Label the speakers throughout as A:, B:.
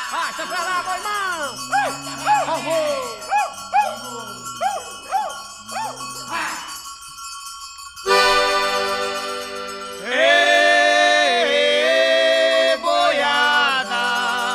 A: Arrasta pra lá, meu irmão! Vamos!
B: Ê, boiada!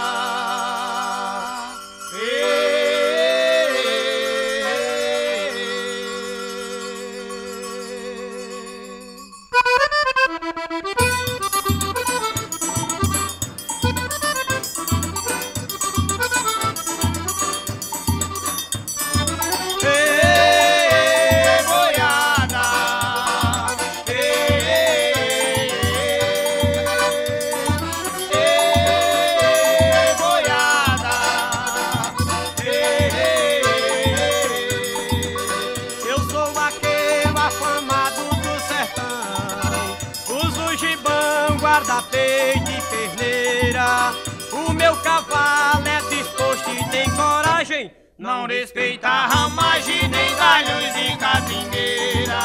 A: Guarda-peito e perneira, o meu cavalo é disposto e tem coragem,
B: não respeita a ramagem nem galhos de catingueira.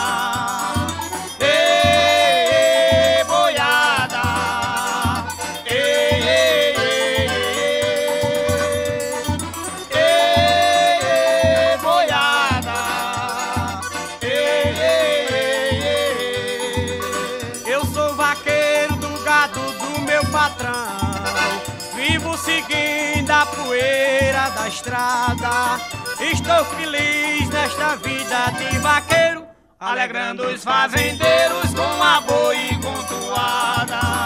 B: Ê, boiada! Ê, boiada!
A: Eu sou vaqueiro do gado do meu patrão, vivo seguindo a poeira da estrada. Estou feliz nesta vida de vaqueiro,
B: alegrando os fazendeiros com a boa e com toada.